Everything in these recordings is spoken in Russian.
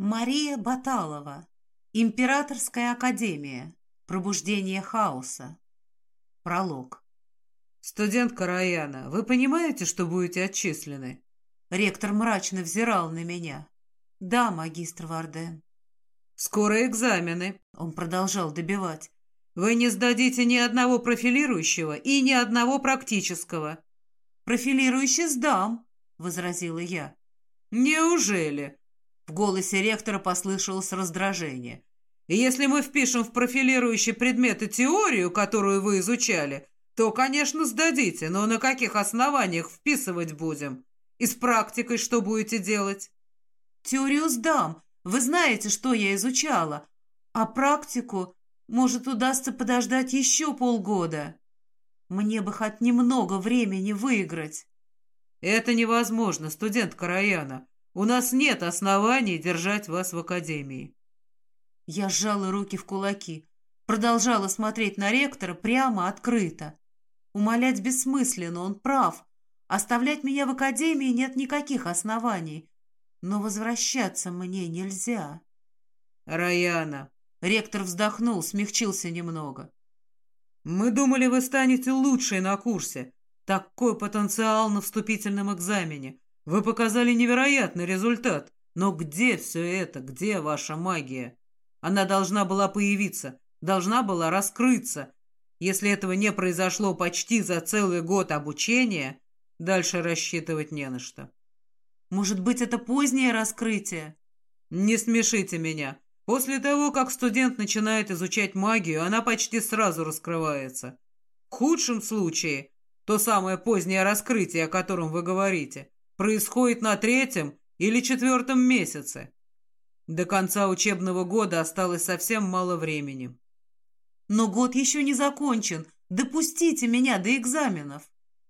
Мария Баталова. Императорская академия. Пробуждение хаоса. Пролог. «Студентка Раяна, вы понимаете, что будете отчислены?» Ректор мрачно взирал на меня. «Да, магистр Варден». «Скоро экзамены», — Он продолжал добивать. «Вы не сдадите ни одного профилирующего и ни одного практического». «Профилирующий сдам», — возразила я. «Неужели?» В голосе ректора послышалось раздражение. «Если мы впишем в профилирующие предметы теорию, которую вы изучали, то, конечно, сдадите, но на каких основаниях вписывать будем? И с практикой что будете делать?» «Теорию сдам. Вы знаете, что я изучала. А практику, может, удастся подождать еще полгода. Мне бы хоть немного времени выиграть». «Это невозможно, студентка Раяна. У нас нет оснований держать вас в академии». Я сжала руки в кулаки, продолжала смотреть на ректора прямо, открыто. Умолять бессмысленно, он прав. Оставлять меня в академии нет никаких оснований. Но возвращаться мне нельзя. «Раяна», — ректор вздохнул, смягчился немного. «Мы думали, вы станете лучшей на курсе. Такой потенциал на вступительном экзамене. Вы показали невероятный результат. Но где все это? Где ваша магия? Она должна была появиться, должна была раскрыться. Если этого не произошло почти за целый год обучения, дальше рассчитывать не на что». Может быть, это позднее раскрытие? «Не смешите меня. После того, как студент начинает изучать магию, она почти сразу раскрывается. В худшем случае, то самое позднее раскрытие, о котором вы говорите, происходит на 3-м или 4-м месяце. До конца учебного года осталось совсем мало времени». Но год еще не закончен. Допустите меня до экзаменов.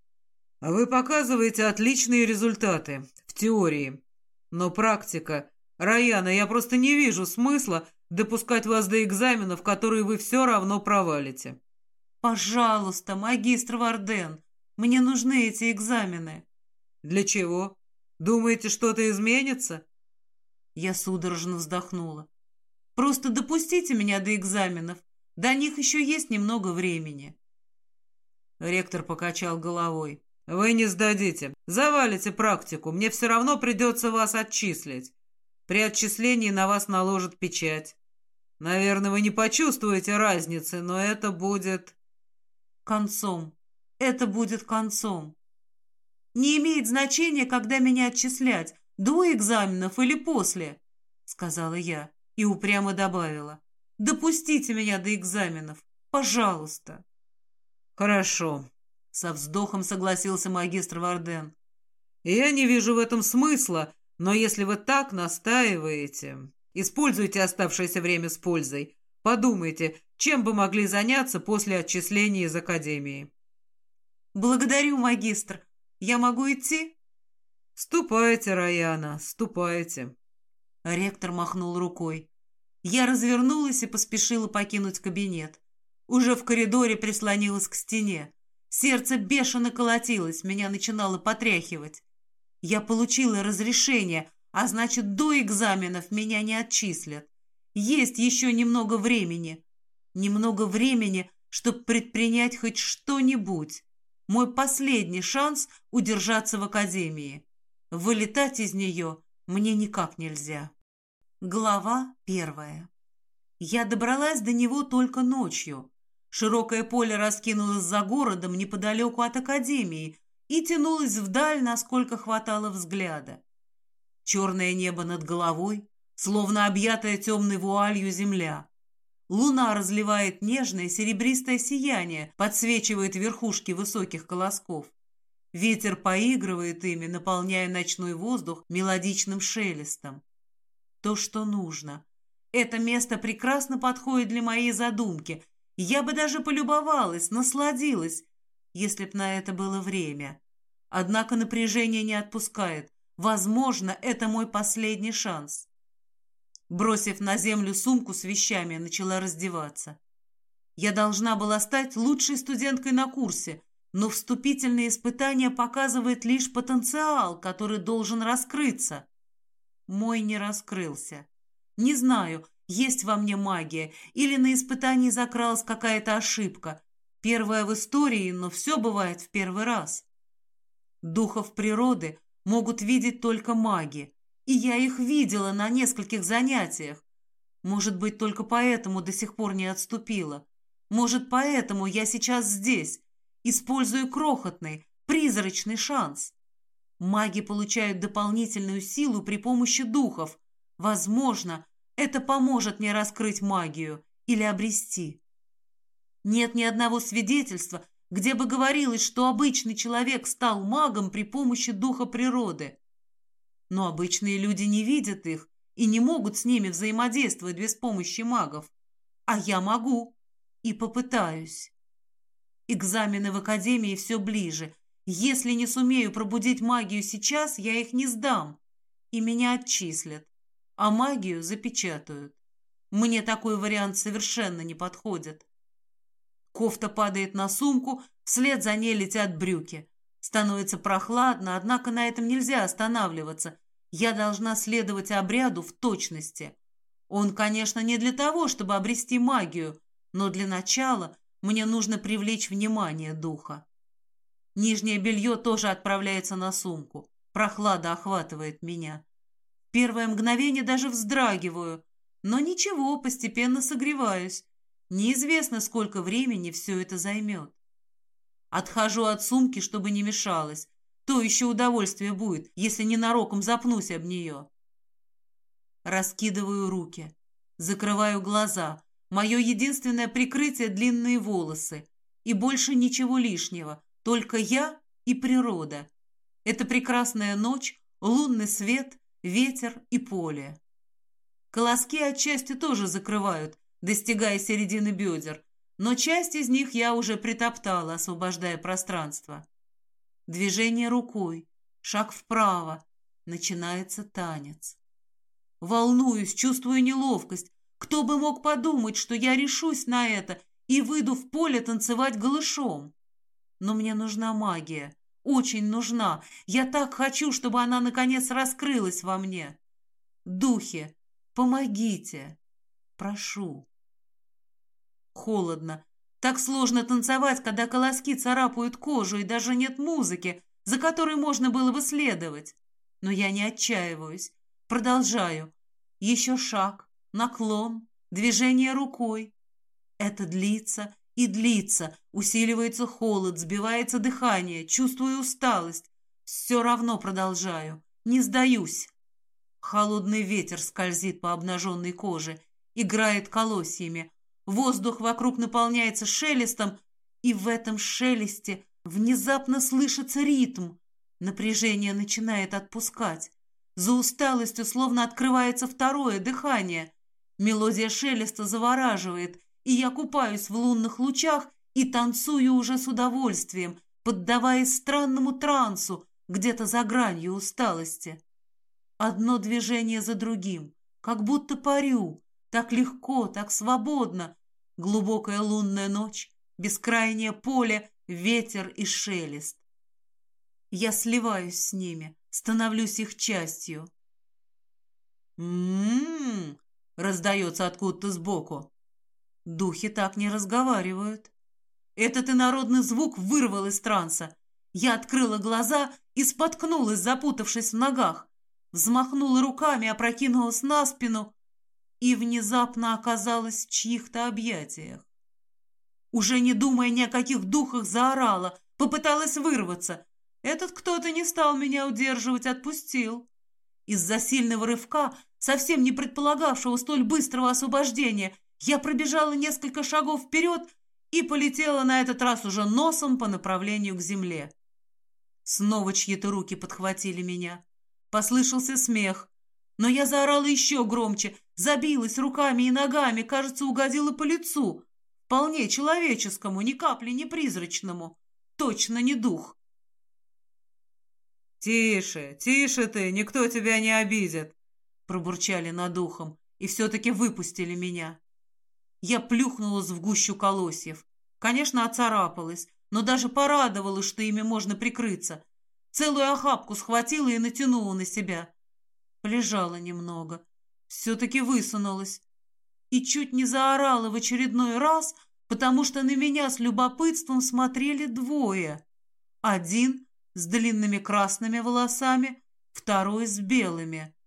Вы показываете отличные результаты в теории. Но практика... Раяна, я просто не вижу смысла допускать вас до экзаменов, которые вы все равно провалите. Пожалуйста, магистр Варден, мне нужны эти экзамены. Для чего? Думаете, что-то изменится? Я судорожно вздохнула. Просто допустите меня до экзаменов. До них еще есть немного времени. Ректор покачал головой. Вы не сдадите. Завалите практику. Мне все равно придется вас отчислить. При отчислении на вас наложат печать. Наверное, вы не почувствуете разницы, но это будет... Концом. Это будет концом. Не имеет значения, когда меня отчислять, до экзаменов или после, сказала я и упрямо добавила. Допустите меня до экзаменов, пожалуйста. Хорошо, со вздохом согласился магистр Варден. Я не вижу в этом смысла, но если вы так настаиваете, используйте оставшееся время с пользой. Подумайте, чем бы могли заняться после отчисления из академии. Благодарю, магистр. Я могу идти? Ступайте, Раяна, ступайте. Ректор махнул рукой. Я развернулась и поспешила покинуть кабинет. Уже в коридоре прислонилась к стене. Сердце бешено колотилось, меня начинало потряхивать. Я получила разрешение, а значит, до экзаменов меня не отчислят. Есть еще немного времени. Немного времени, чтобы предпринять хоть что-нибудь. Мой последний шанс удержаться в академии. Вылетать из нее мне никак нельзя. Глава 1. Я добралась до него только ночью. Широкое поле раскинулось за городом неподалеку от академии и тянулось вдаль, насколько хватало взгляда. Черное небо над головой, словно объятая темной вуалью земля. Луна разливает нежное серебристое сияние, подсвечивает верхушки высоких колосков. Ветер поигрывает ими, наполняя ночной воздух мелодичным шелестом. То, что нужно. Это место прекрасно подходит для моей задумки. Я бы даже полюбовалась, насладилась, если б на это было время. Однако напряжение не отпускает. Возможно, это мой последний шанс. Бросив на землю сумку с вещами, начала раздеваться. Я должна была стать лучшей студенткой на курсе, но вступительные испытания показывают лишь потенциал, который должен раскрыться. Мой не раскрылся. Не знаю, есть во мне магия или на испытании закралась какая-то ошибка. Первая в истории, но все бывает в первый раз. Духов природы могут видеть только маги, и я их видела на нескольких занятиях. Может быть, только поэтому до сих пор не отступила. Может, поэтому я сейчас здесь, использую крохотный, призрачный шанс. Маги получают дополнительную силу при помощи духов. Возможно, это поможет мне раскрыть магию или обрести. Нет ни одного свидетельства, где бы говорилось, что обычный человек стал магом при помощи духа природы. Но обычные люди не видят их и не могут с ними взаимодействовать без помощи магов. А я могу и попытаюсь. Экзамены в академии все ближе. Если не сумею пробудить магию сейчас, я их не сдам, и меня отчислят, а магию запечатают. Мне такой вариант совершенно не подходит. Кофта падает на сумку, вслед за ней летят брюки. Становится прохладно, однако на этом нельзя останавливаться. Я должна следовать обряду в точности. Он, конечно, не для того, чтобы обрести магию, но для начала мне нужно привлечь внимание духа. Нижнее белье тоже отправляется на сумку. Прохлада охватывает меня. Первое мгновение даже вздрагиваю, но ничего, постепенно согреваюсь. Неизвестно, сколько времени все это займет. Отхожу от сумки, чтобы не мешалось. То еще удовольствие будет, если ненароком запнусь об нее. Раскидываю руки, закрываю глаза. Мое единственное прикрытие — длинные волосы. И больше ничего лишнего, только я и природа. Это прекрасная ночь, лунный свет, ветер и поле. Колоски отчасти тоже закрывают, достигая середины бедер, но часть из них я уже притоптала, освобождая пространство. Движение рукой, шаг вправо, начинается танец. Волнуюсь, чувствую неловкость. Кто бы мог подумать, что я решусь на это и выйду в поле танцевать голышом? Но мне нужна магия, очень нужна. Я так хочу, чтобы она наконец раскрылась во мне. Духи, помогите, прошу. Холодно. Так сложно танцевать, когда колоски царапают кожу и даже нет музыки, за которой можно было бы следовать. Но я не отчаиваюсь. Продолжаю. Еще шаг, наклон, движение рукой. Это длится и длится. Усиливается холод, сбивается дыхание, чувствую усталость. Все равно продолжаю. Не сдаюсь. Холодный ветер скользит по обнаженной коже, играет колосьями. Воздух вокруг наполняется шелестом, и в этом шелесте внезапно слышится ритм. Напряжение начинает отпускать. За усталостью словно открывается второе дыхание. Мелодия шелеста завораживает, и я купаюсь в лунных лучах и танцую уже с удовольствием, поддаваясь странному трансу где-то за гранью усталости. Одно движение за другим, как будто парю, так легко, так свободно. Глубокая лунная ночь, бескрайнее поле, ветер и шелест. Я сливаюсь с ними, становлюсь их частью. «М-м-м!» — раздается откуда-то сбоку. Духи так не разговаривают. Этот инородный звук вырвал из транса. Я открыла глаза и споткнулась, запутавшись в ногах. Взмахнула руками, опрокинулась на спину и внезапно оказалась в чьих-то объятиях. Уже не думая ни о каких духах, заорала, попыталась вырваться. Этот кто-то не стал меня удерживать, отпустил. Из-за сильного рывка, совсем не предполагавшего столь быстрого освобождения, я пробежала несколько шагов вперед и полетела на этот раз уже носом по направлению к земле. Снова чьи-то руки подхватили меня. Послышался смех. Но я заорала еще громче, забилась руками и ногами, кажется, угодила по лицу. Вполне человеческому, ни капли не призрачному. Точно не дух. «Тише, тише ты, никто тебя не обидит!» Пробурчали над ухом и все-таки выпустили меня. Я плюхнулась в гущу колосьев. Конечно, оцарапалась, но даже порадовалась, что ими можно прикрыться. Целую охапку схватила и натянула на себя. Полежала немного. все-таки высунулась и чуть не заорала в очередной раз, потому что на меня с любопытством смотрели двое. Один с длинными красными волосами, второй с белыми.